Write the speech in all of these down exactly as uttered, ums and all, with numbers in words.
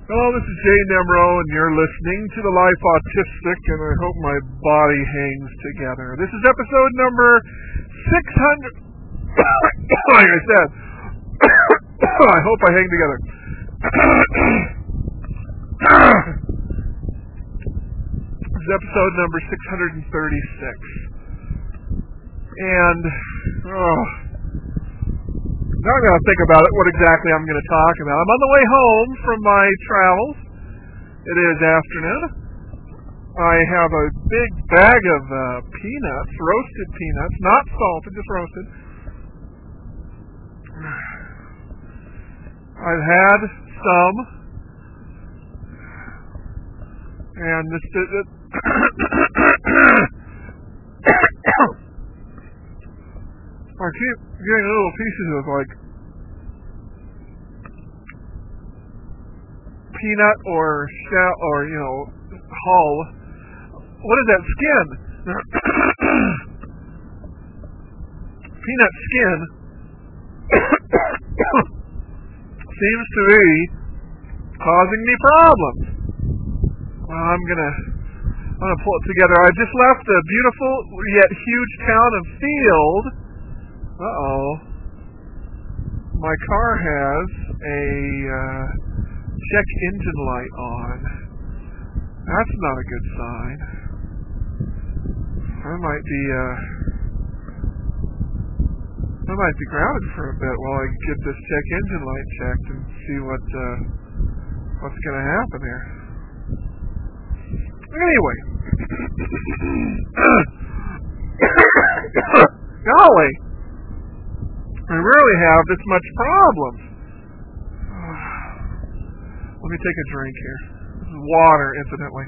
Hello, this is Jay Nemro, and you're listening to The Life Autistic, and I hope my body hangs together. This is episode number six hundred. Like I said, I hope I hang together. This is episode number six hundred thirty-six. And, oh, now I'm going to think about it, what exactly I'm going to talk about. I'm on the way home from my travels. It is afternoon. I have a big bag of uh, peanuts, roasted peanuts, not salted, just roasted. I've had some, and this, this I keep getting little pieces of like peanut or shell or you know hull. What is that skin? Peanut skin seems to be causing me problems. Well, I'm gonna I'm gonna pull it together. I just left a beautiful yet huge town of Field. Uh-oh. My car has a uh, check engine light on. That's not a good sign. I might be, uh, I might be grounded for a bit while I get this check engine light checked and see what, uh, what's gonna happen here. Anyway. Golly. I rarely have this much problems. Let me take a drink here. This is water, incidentally.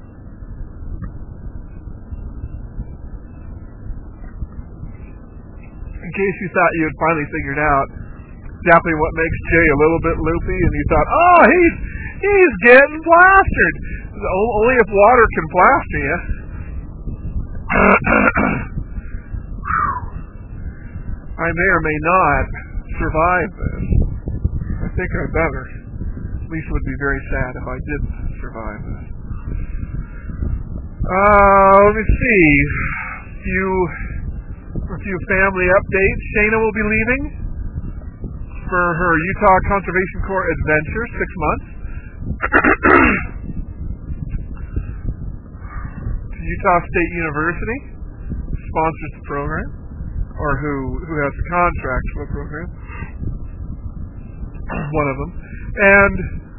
In case you thought you had finally figured out exactly what makes Jay a little bit loopy, and you thought, oh, he's he's getting plastered. Only if water can plaster you. I may or may not survive this. I think I better. At least it would be very sad if I didn't survive this. Uh, let me see. A few, a few family updates. Shayna will be leaving for her Utah Conservation Corps adventure, six months. Utah State University sponsors the program, or who who has the contract for the program. One of them. And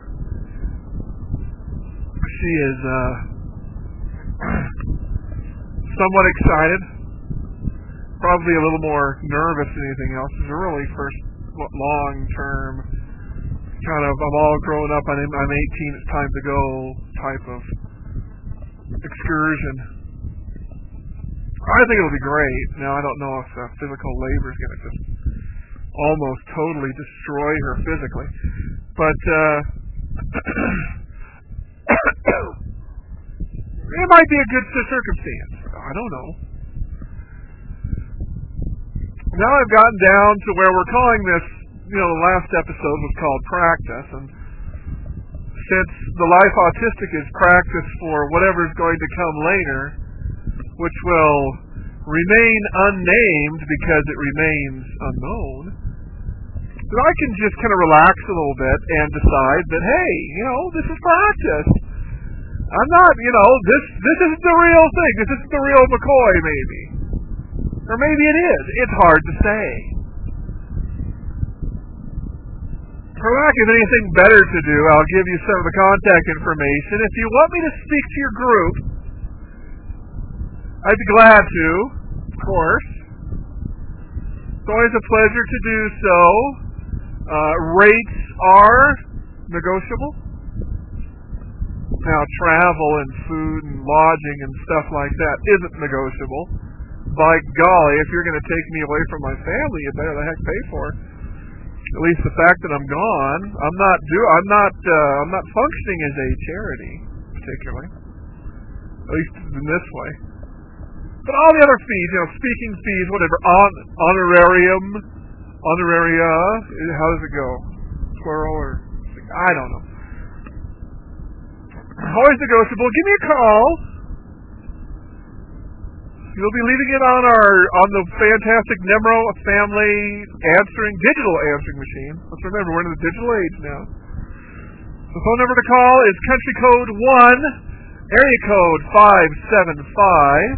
she is uh, somewhat excited, probably a little more nervous than anything else. It's a really first long-term kind of, I'm all grown up, I'm, I'm eighteen, it's time to go type of excursion. I think it'll be great. Now, I don't know if uh, physical labor is going to just almost totally destroy her physically. But, uh, it might be a good circumstance. I don't know. Now I've gotten down to where we're calling this, you know, the last episode was called Practice, and since the Life Autistic is practice for whatever is going to come later, which will remain unnamed because it remains unknown, then I can just kind of relax a little bit and decide that, hey, you know, this is practice. I'm not, you know, this this isn't the real thing. This isn't the real McCoy, maybe. Or maybe it is. It's hard to say. For lack of anything better to do, I'll give you some of the contact information. If you want me to speak to your group, I'd be glad to, of course. It's always a pleasure to do so. Uh, rates are negotiable. Now, travel and food and lodging and stuff like that isn't negotiable. By golly, if you're going to take me away from my family, you better the heck pay for it. At least the fact that I'm gone, I'm not do, I'm not, uh, I'm not functioning as a charity, particularly. At least in this way. But all the other fees, you know, speaking fees, whatever, on, honorarium, honoraria, how does it go? Plural or, I don't know. always negotiable. Give me a call. You'll be leaving it on our on the fantastic Nemro family answering digital answering machine. Let's remember we're in the digital age now. The phone number to call is country code one, area code five seven five,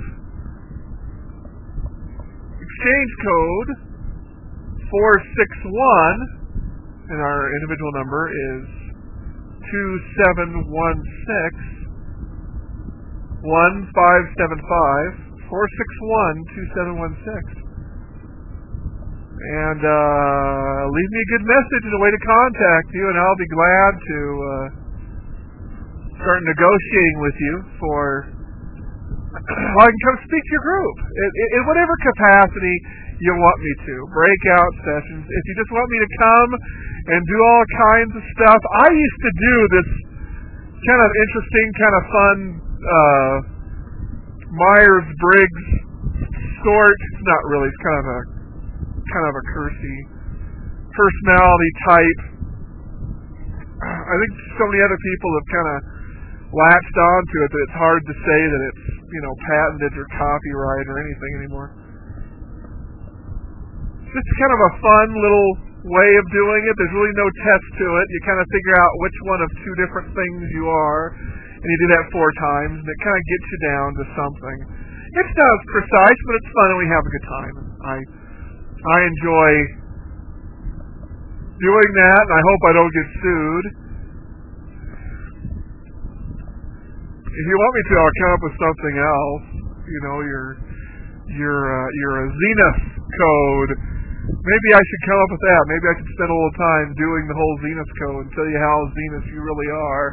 exchange code four six one, and our individual number is two seven one six one five seven five. four six one, two seven one six. And uh, leave me a good message and a way to contact you, and I'll be glad to uh, start negotiating with you for well, I can come speak to your group in, in whatever capacity you want me to. Breakout sessions. If you just want me to come and do all kinds of stuff. I used to do this kind of interesting, kind of fun uh, Myers-Briggs sort. It's not really. It's kind of a kind of a cursey personality type. I think so many other people have kind of latched onto it that it's hard to say that it's, you know, patented or copyright or anything anymore. It's just kind of a fun little way of doing it. There's really no test to it. You kind of figure out which one of two different things you are, and you do that four times, and it kind of gets you down to something. It's not as precise, but it's fun, and we have a good time. I I enjoy doing that, and I hope I don't get sued. If you want me to, I'll come up with something else. You know, your your uh, your Zenith code. Maybe I should come up with that. Maybe I should spend a little time doing the whole Zenith code and tell you how Zenith you really are.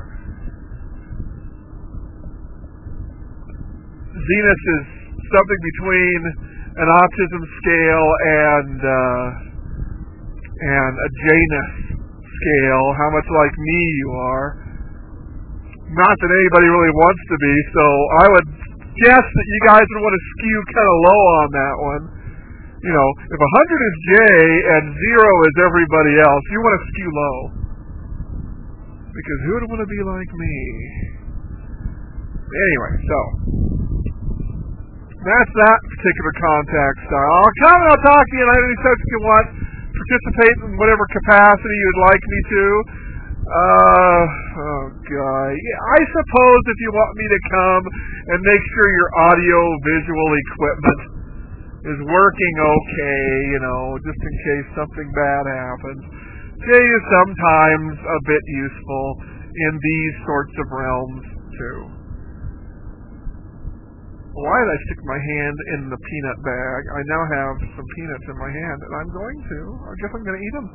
Zenith is something between an autism scale and uh, and a Janus scale. How much like me you are. Not that anybody really wants to be, so I would guess that you guys would want to skew kind of low on that one. You know, if one hundred is J and zero is everybody else, you want to skew low. Because who would want to be like me? Anyway, so that's that particular contact style. I'll come and I'll talk to you in any sense you want. Participate in whatever capacity you'd like me to. Uh, oh God. Yeah, I suppose if you want me to come and make sure your audio-visual equipment is working okay, you know, just in case something bad happens, J is sometimes a bit useful in these sorts of realms, too. Why did I stick my hand in the peanut bag? I now have some peanuts in my hand, and I'm going to. I guess I'm going to eat them.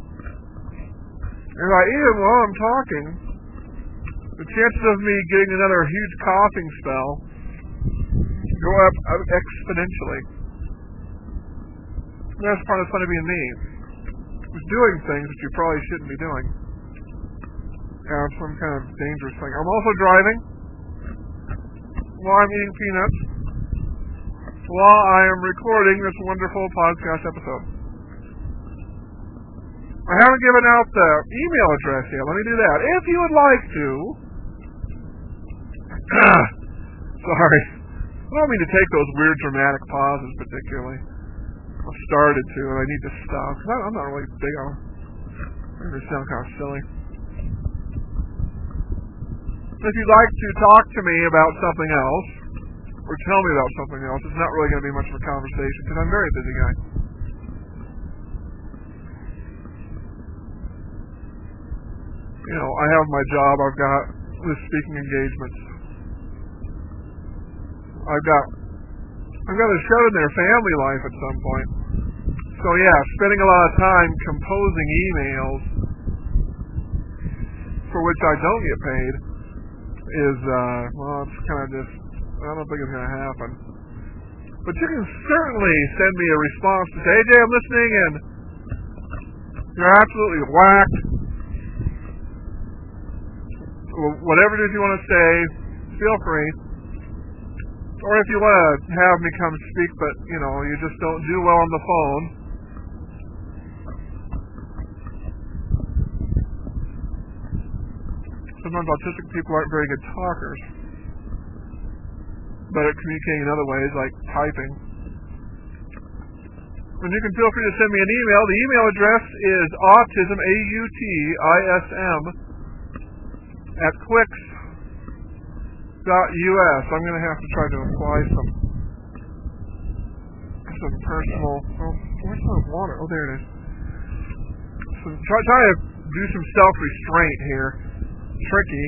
If I eat them while I'm talking, the chances of me getting another huge coughing spell go up exponentially. That's part of the fun of being me. Is doing things that you probably shouldn't be doing. Yeah, some kind of dangerous thing. I'm also driving while I'm eating peanuts while I am recording this wonderful podcast episode. I haven't given out the email address yet. Let me do that. If you would like to. Sorry. I don't mean to take those weird dramatic pauses particularly. I've started to, and I need to stop. Cause I'm not really big on it. They sound kind of silly. If you'd like to talk to me about something else, or tell me about something else, it's not really going to be much of a conversation, because I'm a very busy guy. You know, I have my job, I've got the speaking engagements. I've got I've got to shove in their family life at some point. So yeah, spending a lot of time composing emails for which I don't get paid is, uh, well, it's kind of just, I don't think it's going to happen. But you can certainly send me a response to say, hey Jay, I'm listening and you're absolutely whacked. Whatever it is you want to say, feel free. Or if you want to have me come speak, but, you know, you just don't do well on the phone, Sometimes autistic people aren't very good talkers, but at communicating in other ways, like typing. And you can feel free to send me an email. The email address is autism, A U T I S M, at quicks dot U S. I'm going to have to try to apply some some personal... Oh, where's my water? Oh, there it is. So try, try to do some self-restraint here. Tricky,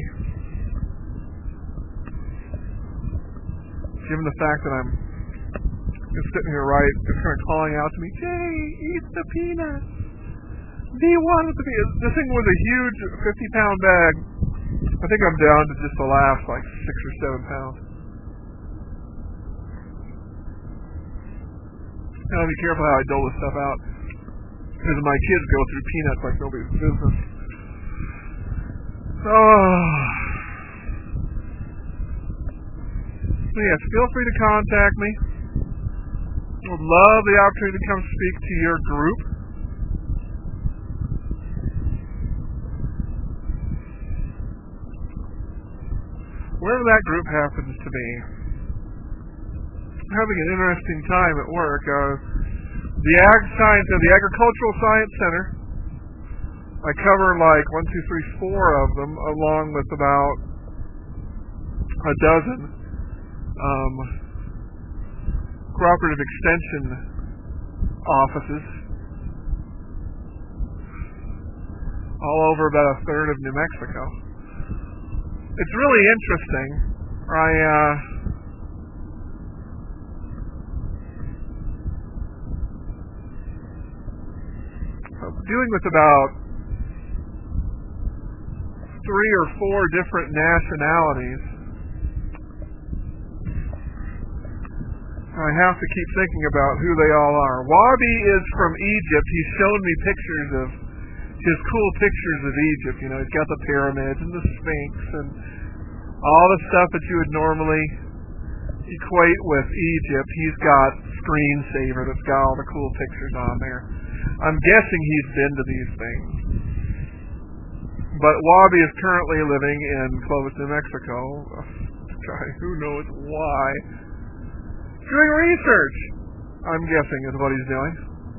given the fact that I'm just sitting here right, just kind of calling out to me, Jay, eat the peanuts. Do you want the peanuts? This thing was a huge fifty pound bag. I think I'm down to just the last like six or seven pounds. I gotta be careful how I dole this stuff out, because my kids go through peanuts like nobody's business. Oh. So yes, feel free to contact me. I would love the opportunity to come speak to your group. Wherever that group happens to be. I'm having an interesting time at work. Uh, the Ag Science, uh, the Agricultural Science Center. I cover like one, two, three, four of them, along with about a dozen um, cooperative extension offices, all over about a third of New Mexico. It's really interesting. I uh, I'm dealing with about three or four different nationalities. I have to keep thinking about who they all are. Wabi is from Egypt. He's shown me pictures of his cool pictures of Egypt. You know, he's got the pyramids and the Sphinx and all the stuff that you would normally equate with Egypt. He's got Screensaver that's got all the cool pictures on there. I'm guessing he's been to these things. But Wabi is currently living in Clovis, New Mexico. God, who knows why? Doing research, I'm guessing, is what he's doing.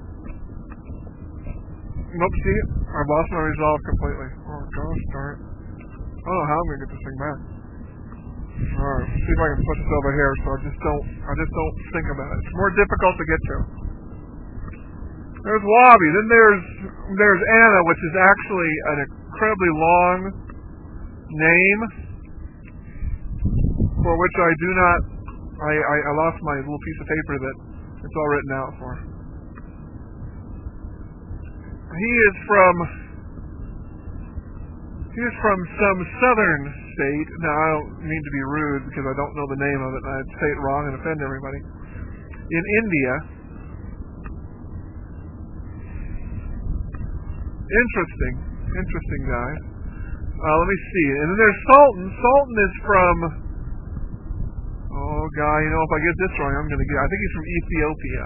Nope, see, I've lost my resolve completely. Oh, gosh darn it. I don't know how I'm going to get this thing back. Alright, see if I can put this over here so I just don't, I just don't think about it. It's more difficult to get to. There's Wabi. Then there's, there's Anna, which is actually an incredibly long name, for which I do not, I, I, I lost my little piece of paper that it's all written out for. He is from, he is from some southern state. Now, I don't mean to be rude because I don't know the name of it and I'd say it wrong and offend everybody. In India. Interesting. Interesting guy. Uh, let me see. And then there's Sultan. Sultan is from, oh, God, you know, if I get this wrong, I'm going to get, I think he's from Ethiopia.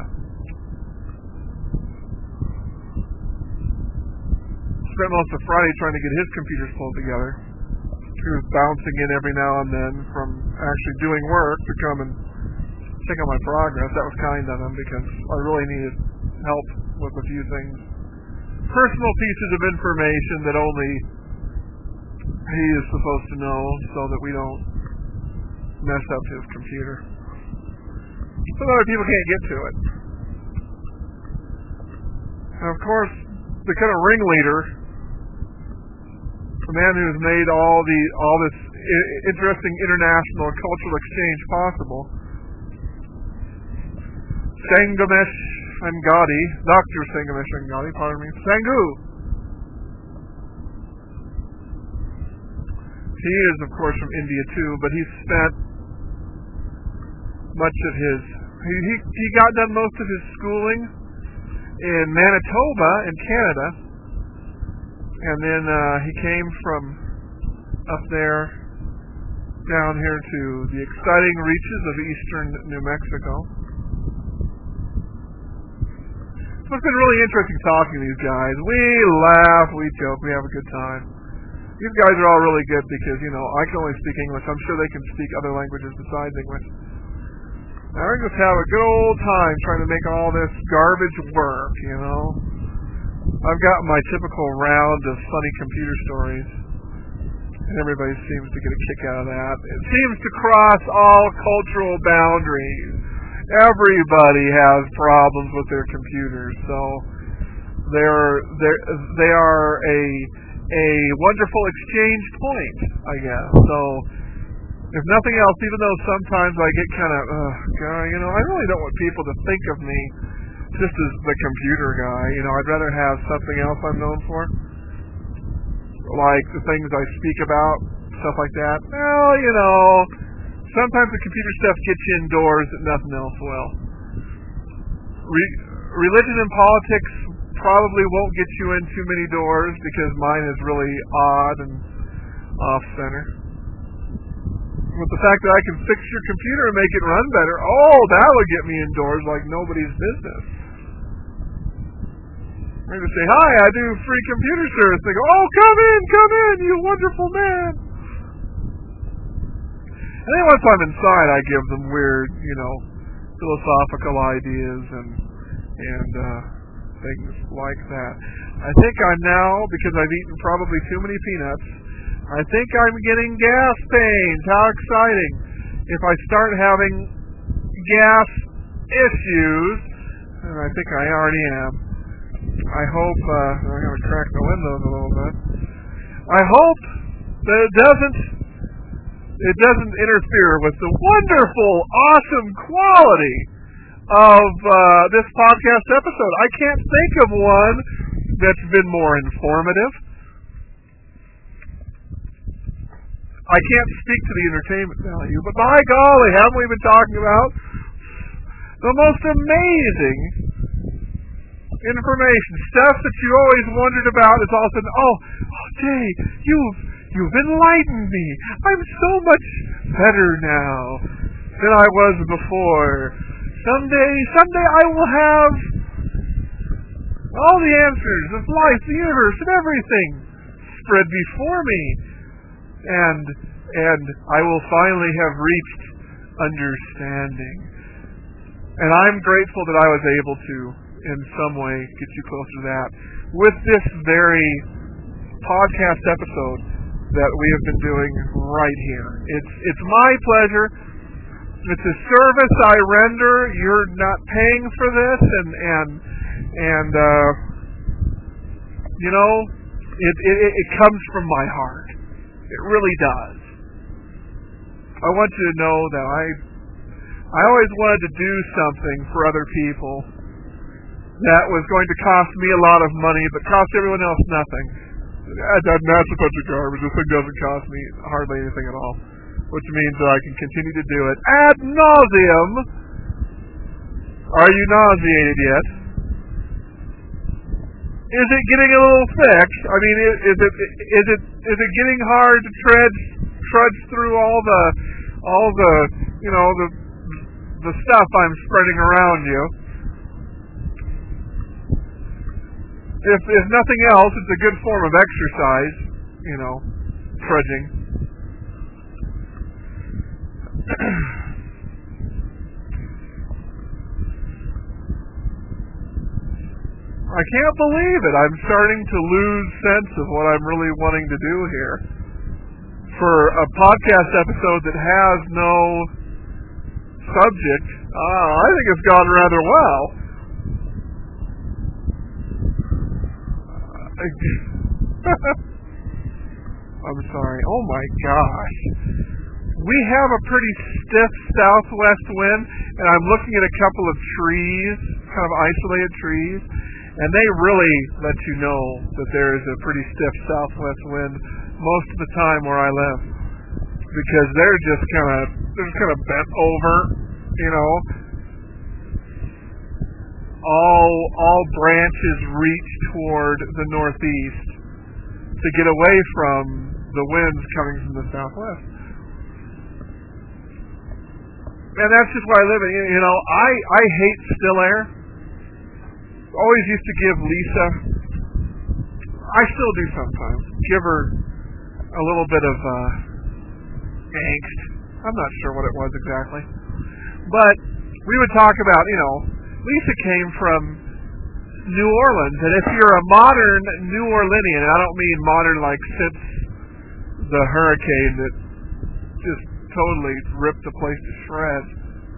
Spent most of Friday trying to get his computers pulled together. He was bouncing in every now and then from actually doing work to come and check on my progress. That was kind of him because I really needed help with a few things. Personal pieces of information that only he is supposed to know so that we don't mess up his computer. So other people can't get to it. And of course, the kind of ringleader, the man who's made all the all this I- interesting international and cultural exchange possible, Sangamesh Angadi, Doctor Sangamesh Angadi, pardon me, Sangu. He is, of course, from India too, but he spent much of his he he, he got done most of his schooling in Manitoba in Canada. And then uh, he came from up there down here to the exciting reaches of eastern New Mexico. So it's been really interesting talking to these guys. We laugh, we joke, we have a good time. These guys are all really good because, you know, I can only speak English. I'm sure they can speak other languages besides English. Now we're going to have a good old time trying to make all this garbage work, you know. I've got my typical round of funny computer stories, and everybody seems to get a kick out of that. It seems to cross all cultural boundaries. Everybody has problems with their computers, so they're, they're, they are a a wonderful exchange point, I guess. So, if nothing else, even though sometimes I get kind of, uh, God, you know, I really don't want people to think of me just as the computer guy. You know, I'd rather have something else I'm known for, like the things I speak about, stuff like that. Well, you know, sometimes the computer stuff gets you indoors that nothing else will. Re- religion and politics probably won't get you in too many doors because mine is really odd and off-center. With the fact that I can fix your computer and make it run better, oh, that would get me indoors like nobody's business. I'm going to say, hi, I do free computer service. They go, oh, come in, come in, you wonderful man. And then once I'm inside, I give them weird, you know, philosophical ideas and, and, uh, things like that. I think I'm now, because I've eaten probably too many peanuts, I think I'm getting gas pains. How exciting. If I start having gas issues, and I think I already am, I hope, uh, I'm going to crack the windows a little bit. I hope that it doesn't, it doesn't interfere with the wonderful, awesome quality of uh, this podcast episode. I can't think of one that's been more informative. I can't speak to the entertainment value, but by golly, haven't we been talking about the most amazing information, stuff that you always wondered about is all of a sudden, oh, oh Jay, you've, you've enlightened me. I'm so much better now than I was before. Someday, someday I will have all the answers of life, the universe, and everything spread before me. And and I will finally have reached understanding. And I'm grateful that I was able to, in some way, get you closer to that with this very podcast episode that we have been doing right here. It's it's my pleasure. It's a service I render. You're not paying for this, and and and uh, you know, it, it it comes from my heart. It really does. I want you to know that I I always wanted to do something for other people that was going to cost me a lot of money, but cost everyone else nothing. That, that's a bunch of garbage. This thing doesn't cost me hardly anything at all, which means that I can continue to do it ad nauseum. Are you nauseated yet? Is it getting a little thick? I mean, is it is it is it getting hard to tread trudge through all the all the you know the the stuff I'm spreading around you? If if nothing else, it's a good form of exercise, you know, trudging. I can't believe it. I'm starting to lose sense of what I'm really wanting to do here. For a podcast episode that has no subject, uh, I think it's gone rather well. I'm sorry. Oh my gosh. We have a pretty stiff southwest wind, and I'm looking at a couple of trees, kind of isolated trees, and they really let you know that there is a pretty stiff southwest wind most of the time where I live, because they're just kind of they're just kind of bent over, you know. All all branches reach toward the northeast to get away from the winds coming from the southwest. And that's just where I live. You know, I, I hate still air. Always used to give Lisa, I still do sometimes, give her a little bit of uh, angst. I'm not sure what it was exactly. But we would talk about, you know, Lisa came from New Orleans, and if you're a modern New Orleanian, and I don't mean modern like since the hurricane that just totally ripped the place to shreds,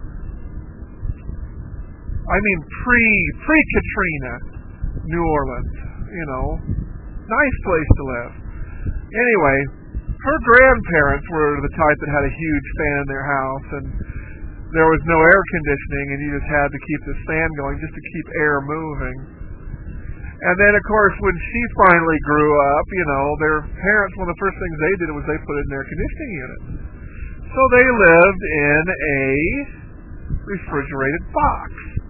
I mean pre pre Katrina New Orleans, you know, nice place to live. Anyway, her grandparents were the type that had a huge fan in their house, and there was no air conditioning, and you just had to keep this fan going just to keep air moving. And then, of course, when she finally grew up, you know, their parents, one of the first things they did was they put in an air conditioning unit. So they lived in a refrigerated box.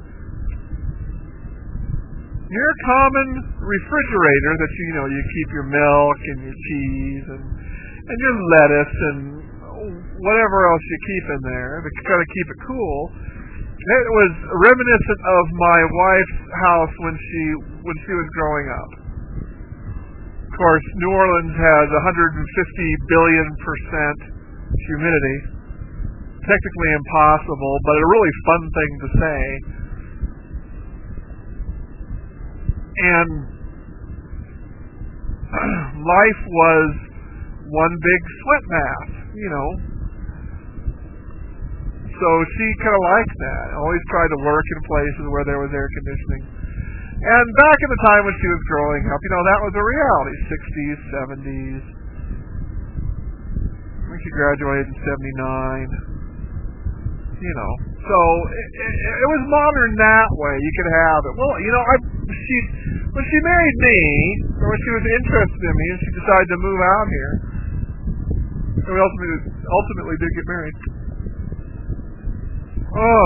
Your common refrigerator that you, you know, you keep your milk and your cheese and and your lettuce and whatever else you keep in there to kind of keep it cool. It was reminiscent of my wife's house when she when she was growing up. Of course, New Orleans has one hundred fifty billion percent humidity. Technically impossible, but a really fun thing to say. And life was one big sweat bath, you know. So she kind of liked that. Always tried to work in places where there was air conditioning. And back in the time when she was growing up, you know, that was a reality. sixties, seventies. When she graduated in seventy-nine. You know. So it, it, it was modern that way. You could have it. Well, you know, I she when she married me, or when she was interested in me, and she decided to move out here, and we ultimately ultimately did get married. Oh,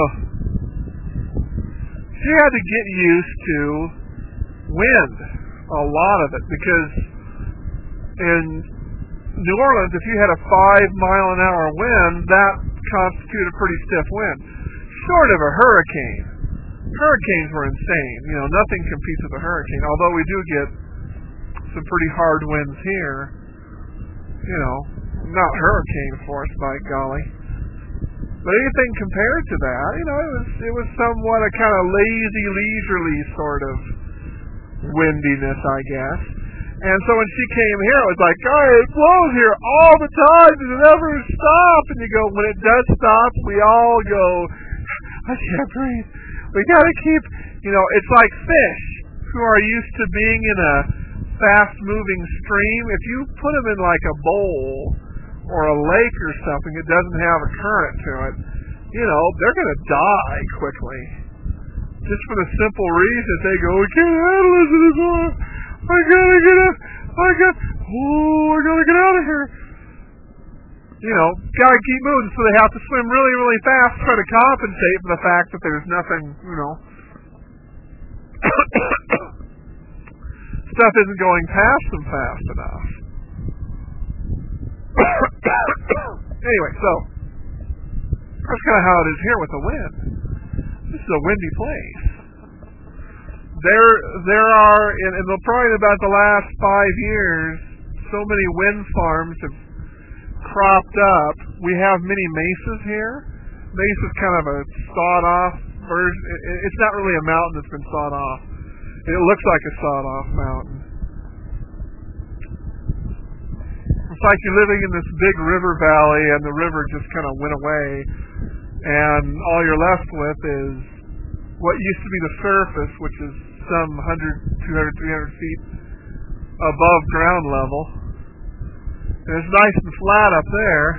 she had to get used to wind, a lot of it, because in New Orleans, if you had a five mile an hour wind, that constituted a pretty stiff wind. Short of a hurricane. Hurricanes were insane. You know, nothing competes with a hurricane, although we do get some pretty hard winds here. You know, not hurricane force, by golly. But anything compared to that, you know, it was it was somewhat a kind of lazy, leisurely sort of windiness, I guess. And so when she came here, it was like, oh, it blows here all the time, and it never stops. And you go, when it does stop, we all go, I can't breathe. We gotta keep, you know, it's like fish who are used to being in a fast-moving stream. If you put them in like a bowl or a lake or something that doesn't have a current to it, you know, they're going to die quickly. Just for the simple reason they go, we can't handle this anymore. I gotta get up. I got, oh, I gotta get out of here. You know, gotta keep moving, so they have to swim really, really fast to try to compensate for the fact that there's nothing, you know, stuff isn't going past them fast enough. Anyway, so that's kind of how it is here with the wind. This is a windy place. There, there are in, in the, probably about the last five years, so many wind farms have cropped up. We have many mesas here. Mesa is kind of a sawed-off version. It, it's not really a mountain that's been sawed off. It looks like a sawed-off mountain. It's like you're living in this big river valley, and the river just kind of went away, and all you're left with is what used to be the surface, which is some one hundred, two hundred, three hundred feet above ground level. And it's nice and flat up there.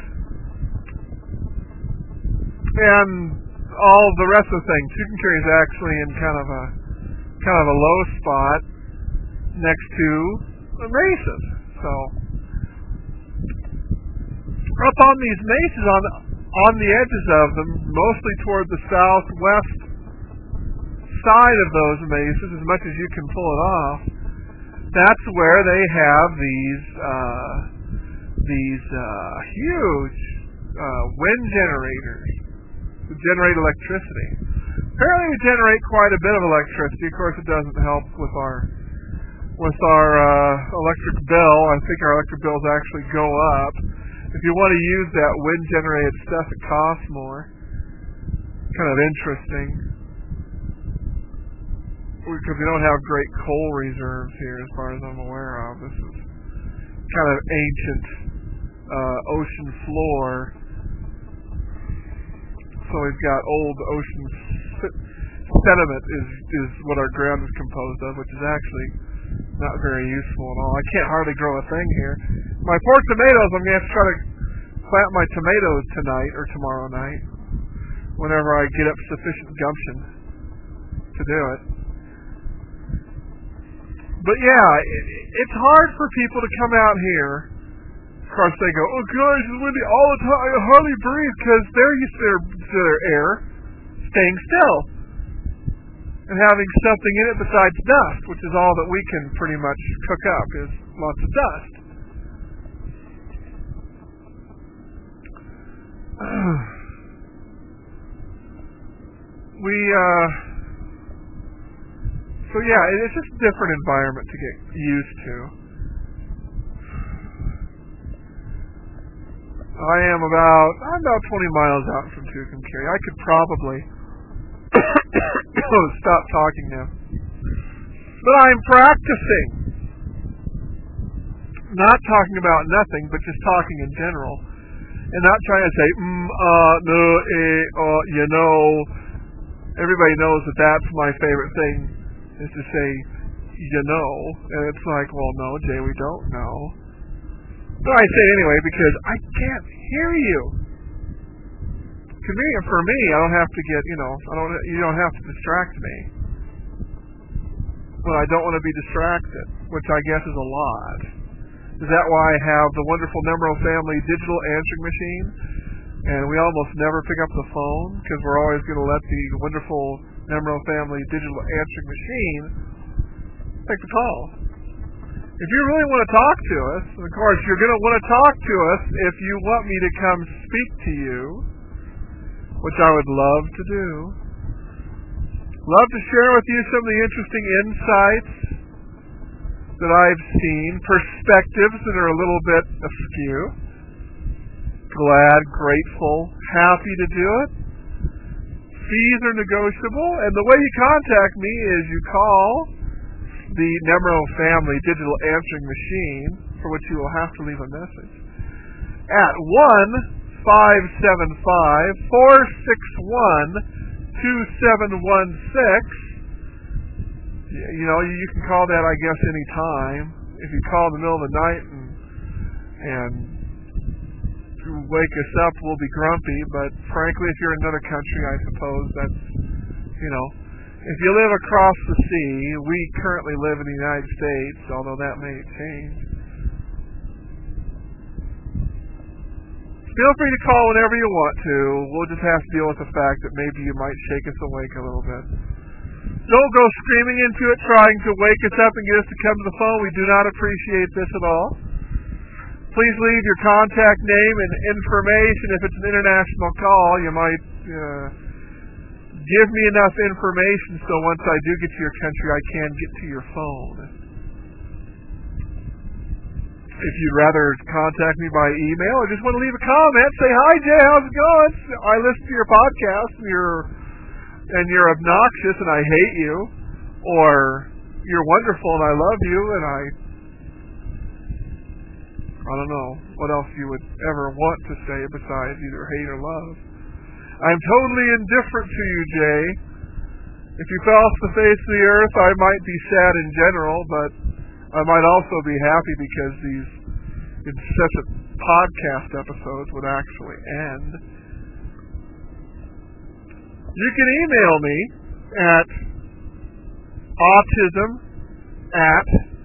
And all the rest of the things. Tuncumcari is actually in kind of a kind of a low spot next to the mesas. So up on these mesas, on on the edges of them, mostly toward the southwest side of those mesas, as much as you can pull it off, that's where they have these uh, these uh, huge uh, wind generators to generate electricity. Apparently we generate quite a bit of electricity. Of course, it doesn't help with our with our uh, electric bill. I think our electric bills actually go up. If you want to use that wind-generated stuff, it costs more. Kind of interesting. Because we don't have great coal reserves here as far as I'm aware of. This is kind of ancient uh, ocean floor. So we've got old ocean sediment is, is what our ground is composed of, which is actually not very useful at all. I can't hardly grow a thing here. My poor tomatoes, I'm going to have to try to plant my tomatoes tonight or tomorrow night whenever I get up sufficient gumption to do it. But yeah, it, it's hard for people to come out here. Of course, they go, oh gosh, it's windy all the time. I hardly breathe because they're used to their, to their air staying still and having something in it besides dust, which is all that we can pretty much cook up is lots of dust. we, uh, so yeah, it's just a different environment to get used to. I am about, I'm about twenty miles out from Tucumcari. I could probably stop talking now. But I'm practicing. Not talking about nothing, but just talking in general. And not trying to say, mm, uh, no, eh, uh, you know. Everybody knows that that's my favorite thing, is to say, you know. And it's like, well, no, Jay, we don't know. But I say it anyway because I can't hear you. Convenient for me, I don't have to get, you know, I don't. You don't have to distract me. When I don't want to be distracted, which I guess is a lot. Is that why I have the wonderful Nemro family digital answering machine? And we almost never pick up the phone because we're always going to let the wonderful Nemro family digital answering machine take the call. If you really want to talk to us, and of course you're going to want to talk to us if you want me to come speak to you, which I would love to do. Love to share with you some of the interesting insights that I've seen, perspectives that are a little bit askew. Glad, grateful, happy to do it. Fees are negotiable, and the way you contact me is you call the Nemro family digital answering machine, for which you will have to leave a message, at one five seven five, four six one, two seven one six. You know, you can call that, I guess, any time. If you call in the middle of the night and, and to wake us up, we'll be grumpy, but frankly, if you're in another country, I suppose that's, you know, if you live across the sea, we currently live in the United States, although that may change. Feel free to call whenever you want to. We'll just have to deal with the fact that maybe you might shake us awake a little bit. Don't go screaming into it trying to wake us up and get us to come to the phone. We do not appreciate this at all. Please leave your contact name and information. If it's an international call, you might uh, give me enough information so once I do get to your country, I can get to your phone. If you'd rather contact me by email or just want to leave a comment, say, hi, Jay, how's it going? I listen to your podcast and you're, and you're obnoxious and I hate you, or you're wonderful and I love you, and I I don't know what else you would ever want to say besides either hate or love. I'm totally indifferent to you, Jay. If you fell off the face of the earth, I might be sad in general, but I might also be happy because these incessant podcast episodes would actually end. You can email me at autism at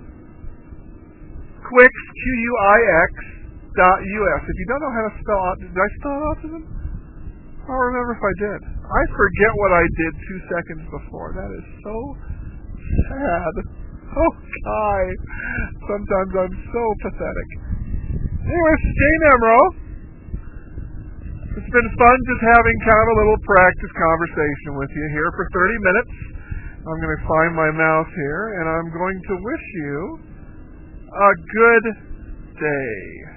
quix, Q U I X, dot U S. If you don't know how to spell autism, did I spell autism? I don't remember if I did. I forget what I did two seconds before. That is so sad. Oh, Kai. Sometimes I'm so pathetic. Anyway, it's Jay Nemro. It's been fun just having kind of a little practice conversation with you here for thirty minutes. I'm going to find my mouse here, and I'm going to wish you a good day.